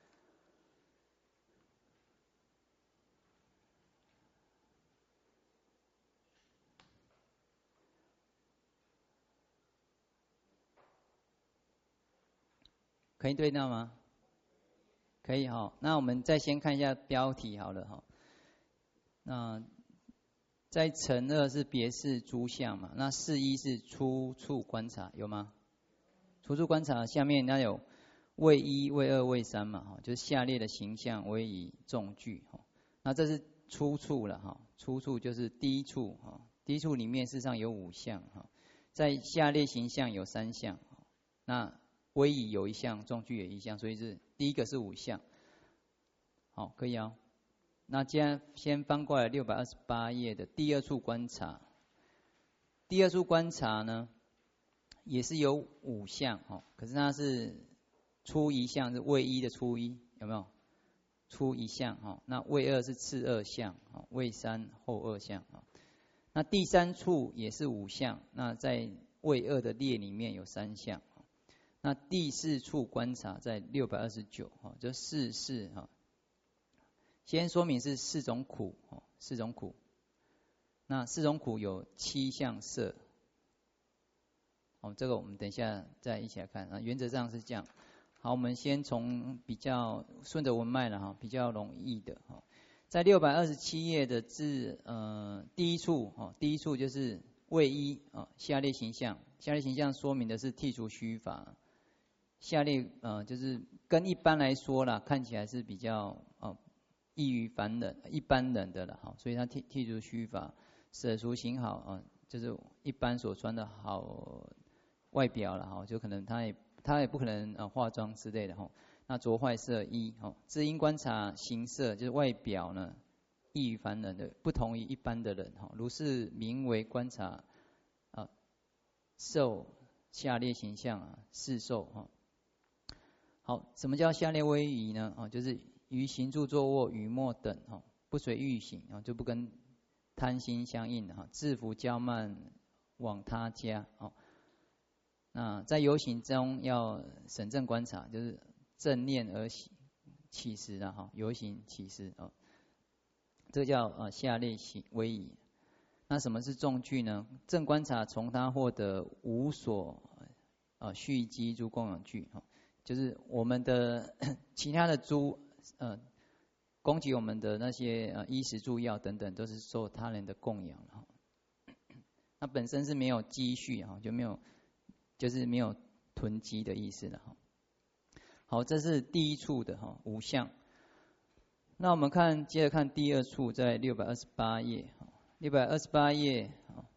可以对到吗？可以哈。那我们再先看一下标题好了哈。那在承二是别视诸相嘛，那四一是初处观察，有吗？初处观察下面那有谓一、谓二、谓三嘛，哈，就是下列的形象为以众句哈。那这是初处了哈，初处就是第一处哈，第一处里面事实上有五项哈，在下列形象有三项，那谓以有一项，众句有一项，所以是第一个是五项。好，可以啊、哦。那既然先翻过来六百二十八页的第二处观察，第二处观察呢，也是有五项哦，可是它是初一项是谓一的初一，有没有？初一项哈，那谓二是次二项，谓三后二项啊。那第三处也是五项，那在谓二的列里面有三项。那第四处观察在六百二十九哈，就四事哈。先说明是四种苦哦，四种苦。那四种苦有七项色。哦，这个我们等一下再一起来看啊。原则上是这样。好，我们先从比较顺着文脉了哈，比较容易的哈。在六百二十七页的字呃第一处哈，第一处就是谓一啊，下列形象，下列形象说明的是剔除虚法。下列呃就是跟一般来说啦，看起来是比较呃。异于凡人、一般人的了哈，所以他剔剔除虚法，舍俗行好啊，就是一般所穿的好外表了哈，就可能他也他也不可能啊化妆之类的哈。那着坏色衣哈，知音观察形色，就是外表呢异于凡人的，不同于一般的人哈。如是名为观察啊，受下列形象啊，是受哈。好，什么叫下列威仪呢？啊，就是于行住坐卧语默等哈，不随欲行啊，就不跟贪心相应的哈，自服骄慢往他家哦。那在游行中要审正观察，就是正念而起时的哈，游行起时哦，这个叫呃下列行威仪。那什么是众句呢？正观察从他获得无所呃蓄积诸供养具哈，就是我们的其他的诸呃，供给我们的那些呃衣食住药等等，都是受他人的供养哈。那本身是没有积蓄哈，就没有，就是没有囤积的意思了哈。好，这是第一处的哈五项。那我们看，接着看第二处，在六百二十八页，六百二十八页啊，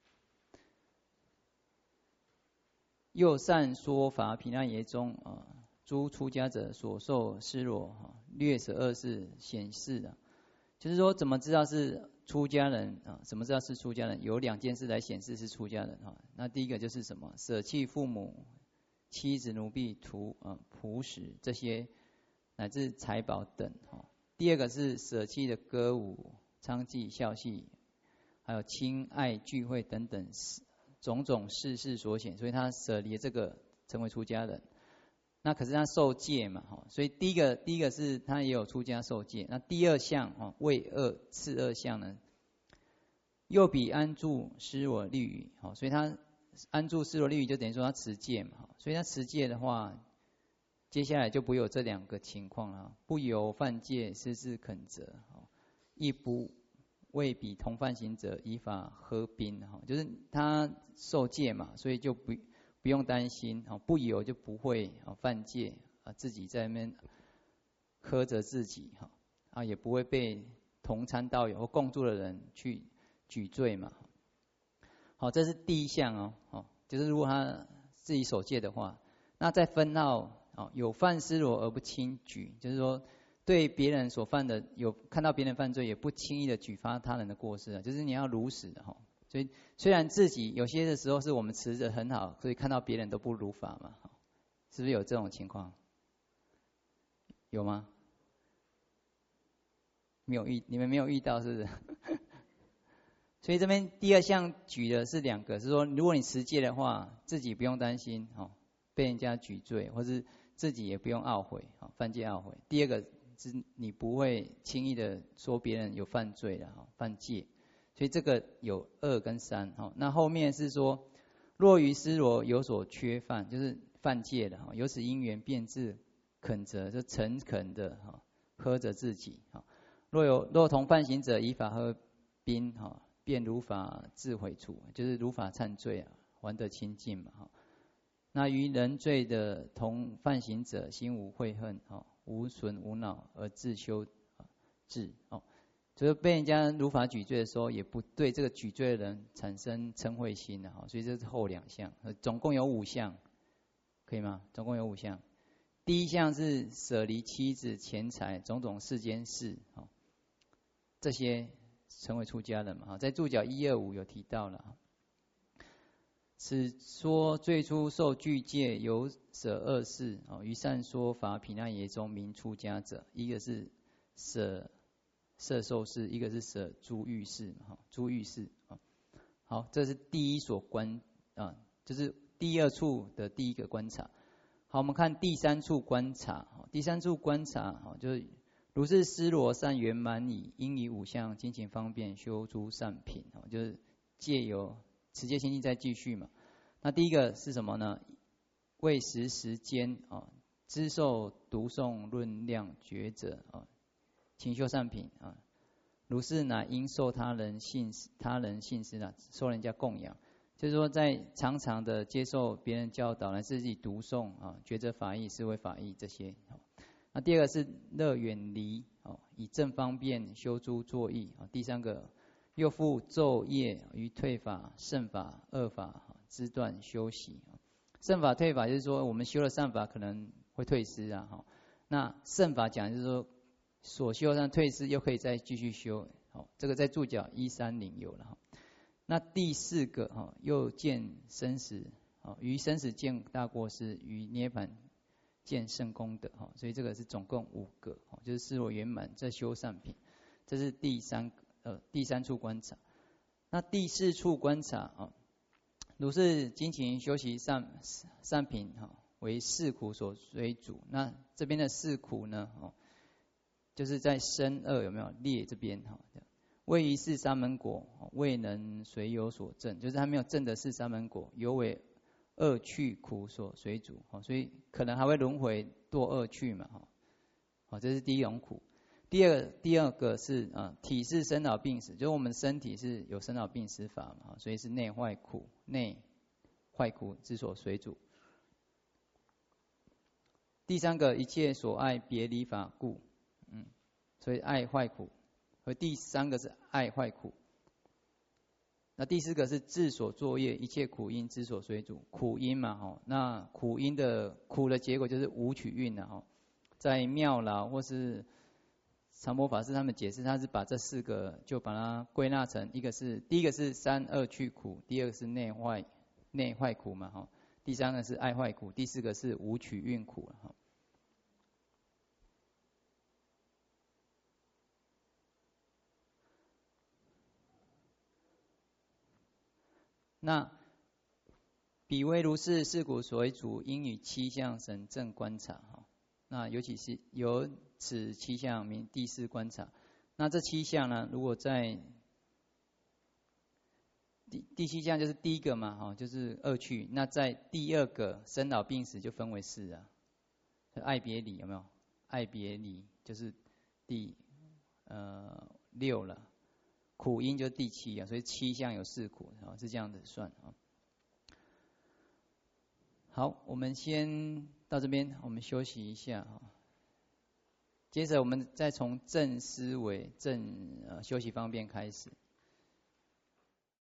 又善说法毗那耶中啊。诸出家者所受施罗哈，略舍二事显示的，就是说怎么知道是出家人啊？怎么知道是出家人？有两件事来显示是出家人哈。那第一个就是什么？舍弃父母、妻子、奴婢、徒啊、仆食这些乃至财宝等哈。第二个是舍弃的歌舞、娼妓、笑戏，还有亲爱聚会等等种种世事所显，所以他舍离这个成为出家人。那可是他受戒嘛，哈，所以第一个第一个是他也有出家受戒。那第二项哈，谓二次二项呢，又比安住施罗律语，好，所以他安住施罗律语就等于说他持戒嘛，所以他持戒的话，接下来就不会有这两个情况了，不由犯戒，失志肯责，亦不为比同犯行者依法合并，哈，就是他受戒嘛，所以就不。不用担心，不有就不会犯戒，自己在那边苛责自己，啊，也不会被同参道友或共住的人去举罪嘛。好，这是第一项哦，就是如果他自己守戒的话，那再分到有犯施罗而不轻举，就是说对别人所犯的有看到别人犯罪也不轻易的举发他人的过失啊，就是你要如实的哈。所所以虽然自己有些的时候是我们持着很好，所以看到别人都不如法嘛，是不是有这种情况？有吗？没有遇，你们没有遇到是不是？所以这边第二项举的是两个，是说如果你持戒的话，自己不用担心哦被人家举罪，或是自己也不用懊悔哦犯戒懊悔。第二个是你不会轻易的说别人有犯罪了哈犯戒，所以这个有二跟三哈。那后面是说，若于失罗有所缺犯，就是犯戒的哈，由此因缘便自恳责，就诚恳的哈呵责自己哈。若有若同犯行者以法喝宾哈。便如法自毁除，就是如法忏罪啊，还得清净嘛哈。那于人罪的同犯行者，心无悔恨，哈，无损无恼而自修治哦，就是被人家如法举罪的时候，也不对这个举罪的人产生嗔恚心的哈。所以这是后两项，总共有五项，可以吗？总共有五项。第一项是舍离妻子、钱财、种种世间事，哈，这些。成为出家人嘛，在注脚一二五有提到了。此说最初受具戒，有舍二事，于善说法毗那耶中名出家者，一个是舍摄受事，一个是舍诸欲事，诸欲事。好，这是第一所观啊，就是第二处的第一个观察。好，我们看第三处观察，第三处观察就是。如是失罗善圆满矣，应以五项精勤方便修诸善品，就是借由持戒心境再继续嘛。那第一个是什么呢？为时时间啊，知受读诵论量觉者啊，勤修善品啊。如是乃应受他人信他人信施啊，受人家供养。就是说，在常常的接受别人教导，来自己读诵啊，觉者法义、思维法义这些。那第二个是乐远离哦，以正方便修诸作意啊。第三个又复昼夜于退法、胜法、恶法之断修习。胜法、退法就是说，我们修了善法可能会退失啊哈。那胜法讲就是说，所修上退失又可以再继续修。好，这个在注脚一三零有了哈。那第四个哈，又见生死啊，于生死见大过失，于涅槃。见圣功德哈，所以这个是总共五个，就是视若圆满在修善品，这是第三呃第三处观察。那第四处观察啊，如是精勤修习善善品哈，为四苦所随主。那这边的四苦呢，哦，就是在身恶有没有列这边哈？未于是三门果，未能随有所证，就是他没有证的是三门果，有为。恶趣苦所随主，所以可能还会轮回堕恶趣嘛，好，这是第一种苦。第二第二个是啊，体是生老病死，就是我们身体是有生老病死法嘛，所以是内坏苦，内坏苦之所随主。第三个一切所爱别离法故，嗯，所以爱坏苦。和第三个是爱坏苦。那第四个是自所作业一切苦因之所随主，苦因嘛吼，那苦因的苦的结果就是无取运的吼。在妙老或是长波法师他们解释，他是把这四个就把它归纳成一个是第一个是三恶趣苦，第二个是内坏内坏苦嘛吼，第三个是爱坏苦，第四个是无取运苦哈。那彼为如是四苦所为主，应与七相神正观察哈。那尤其是由此七相名第四观察。那这七项呢，如果在第第七项就是第一个嘛哈，就是恶趣。那在第二个生老病死就分为四啊，爱别离有没有？爱别离就是第呃六了。苦因就是第七啊，所以七项有四苦啊，是这样子算啊。好，我们先到这边，我们休息一下啊。接着我们再从正思维、正呃修习方面开始。